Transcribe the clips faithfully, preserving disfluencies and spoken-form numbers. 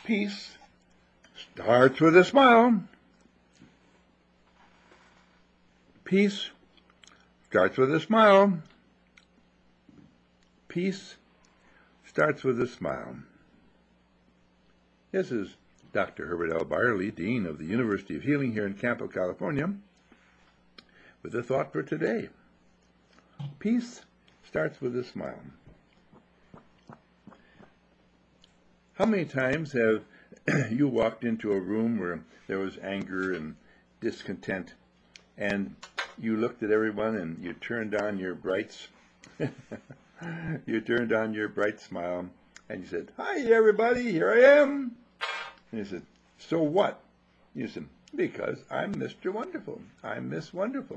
Peace starts with a smile. Peace starts with a smile. Peace starts with a smile. This is Doctor Herbert L. Byerly, Dean of the University of Healing here in Campo, California, with a thought for today. Peace starts with a smile. How many times have you walked into a room where there was anger and discontent, and you looked at everyone and you turned on your brights, you turned on your bright smile, and you said, "Hi, everybody, here I am." And you said, "So what?" You said, "Because I'm Mister Wonderful. I'm Miss Wonderful."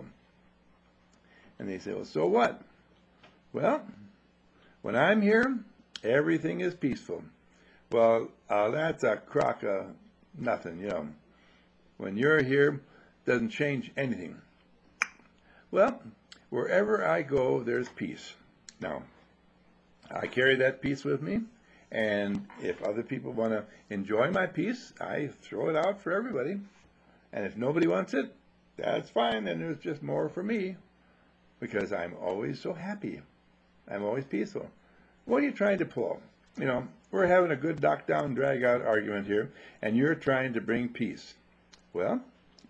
And they say, "Well, so what?" "Well, when I'm here, everything is peaceful." Well, uh, that's a crock of nothing, you know. When you're here, doesn't change anything. Well, wherever I go, there's peace. Now, I carry that peace with me, and if other people want to enjoy my peace, I throw it out for everybody. And if nobody wants it, that's fine, and there's just more for me, because I'm always so happy. I'm always peaceful. What are you trying to pull? You know, we're having a good knock-down, drag-out argument here, and you're trying to bring peace. Well,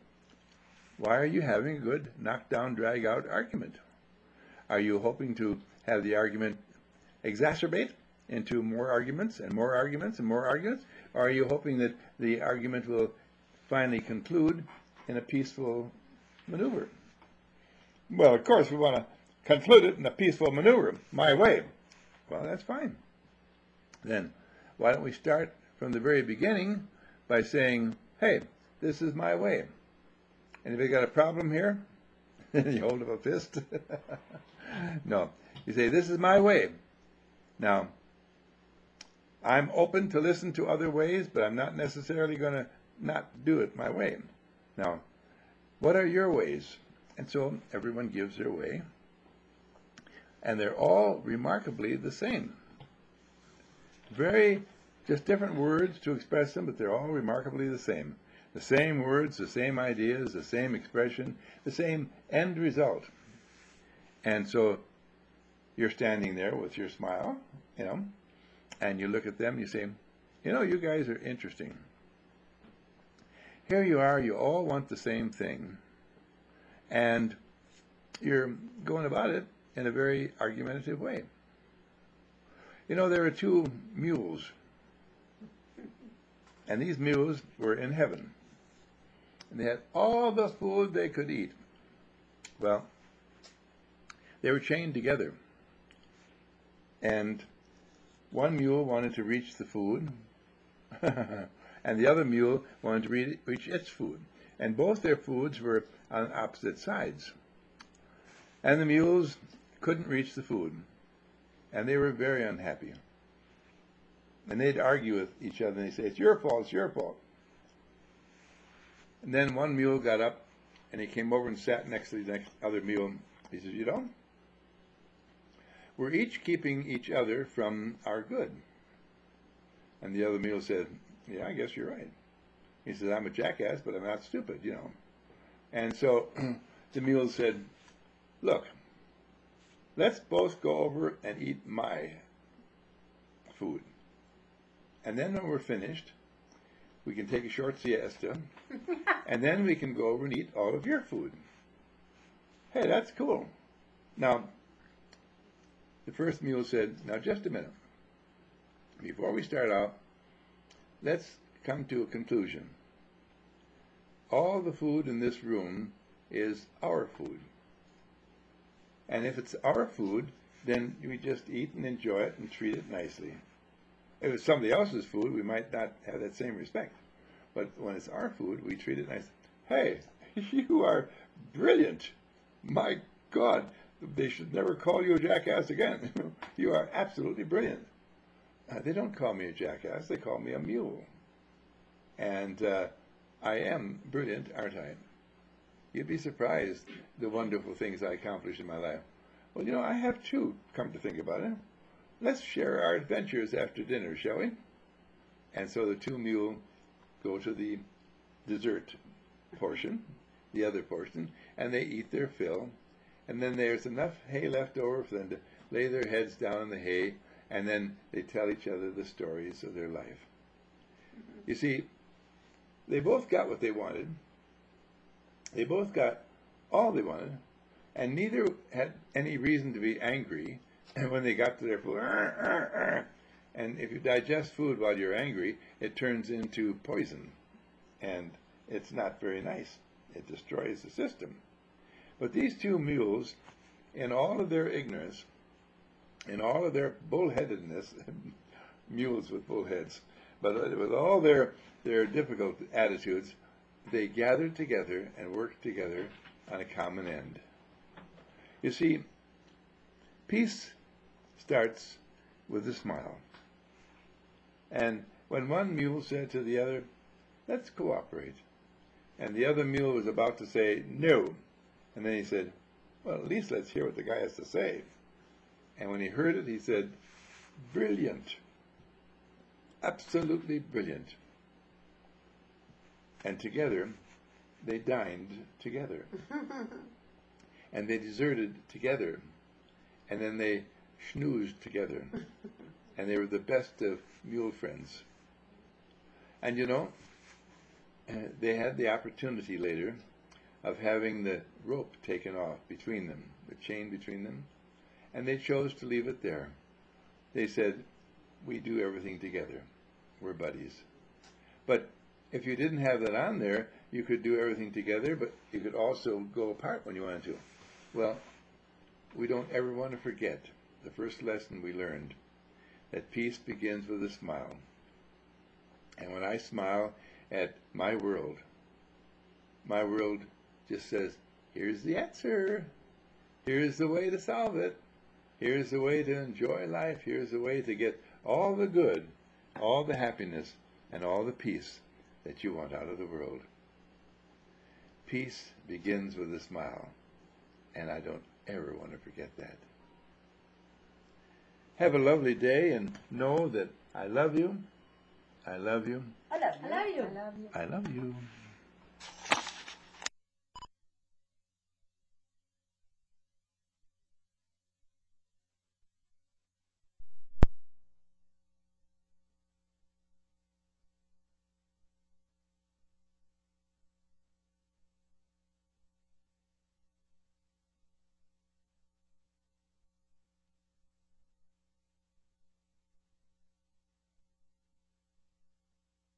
why are you having a good knock-down, drag-out argument? Are you hoping to have the argument exacerbate into more arguments and more arguments and more arguments? Or are you hoping that the argument will finally conclude in a peaceful maneuver? Well, of course, we want to conclude it in a peaceful maneuver, my way. Well, that's fine. Then, why don't we start from the very beginning by saying, "Hey, this is my way." Anybody got a problem here? You hold up a fist? No. You say, "This is my way." Now, I'm open to listen to other ways, but I'm not necessarily going to not do it my way. Now, what are your ways? And so everyone gives their way, and they're all remarkably the same. Very, just different words to express them, but they're all remarkably the same. The same words, the same ideas, the same expression, the same end result. And so you're standing there with your smile, you know, and you look at them and you say, "You know, you guys are interesting. Here you are, you all want the same thing, and you're going about it in a very argumentative way. You know, there are two mules, and these mules were in heaven, and they had all the food they could eat. Well, they were chained together, and one mule wanted to reach the food, and the other mule wanted to re reach its food, and both their foods were on opposite sides, and the mules couldn't reach the food, and they were very unhappy. And they'd argue with each other, and they'd say, "It's your fault, it's your fault." And then one mule got up, and he came over and sat next to the next other mule. He says, "You know, we're each keeping each other from our good." And the other mule said, "Yeah, I guess you're right." He says, "I'm a jackass, but I'm not stupid, you know." And so the mule said, "Look, let's both go over and eat my food. And then when we're finished, we can take a short siesta, and then we can go over and eat all of your food." Hey, that's cool. Now, the first mule said, "Now just a minute. Before we start out, let's come to a conclusion. All the food in this room is our food. And if it's our food, then we just eat and enjoy it and treat it nicely. If it's somebody else's food, we might not have that same respect. But when it's our food, we treat it nicely." Hey, you are brilliant. My God, they should never call you a jackass again. You are absolutely brilliant. Uh, they don't call me a jackass, they call me a mule. And uh, I am brilliant, aren't I? You'd be surprised the wonderful things I accomplished in my life. Well, you know, I have too, come to think about it. Let's share our adventures after dinner, shall we? And so the two mules go to the dessert portion, the other portion, and they eat their fill. And then there's enough hay left over for them to lay their heads down in the hay, and then they tell each other the stories of their life. You see, they both got what they wanted. They both got all they wanted, and neither had any reason to be angry when they got to their food. And if you digest food while you're angry, it turns into poison, and it's not very nice. It destroys the system. But these two mules, in all of their ignorance, in all of their bullheadedness, mules with bullheads, but with all their, their difficult attitudes, they gathered together and worked together on a common end. You see, peace starts with a smile. And when one mule said to the other, let's cooperate, and the other mule was about to say, no, and then he said, well, at least let's hear what the guy has to say. And when he heard it, he said, brilliant, absolutely brilliant. And together, they dined together. And they deserted together. And then they schnoozed together. And they were the best of mule friends. And you know, they had the opportunity later of having the rope taken off between them, the chain between them, and they chose to leave it there. They said, we do everything together. We're buddies. But if you didn't have that on there, you could do everything together, but you could also go apart when you wanted to. Well, we don't ever want to forget the first lesson we learned, that peace begins with a smile. And when I smile at my world, my world just says, here's the answer. Here's the way to solve it. Here's the way to enjoy life. Here's the way to get all the good, all the happiness, and all the peace that you want out of the world. Peace begins with a smile, and I don't ever want to forget that. Have a lovely day, and know that I love you. I love you. I love you. I love you. I love you. I love you.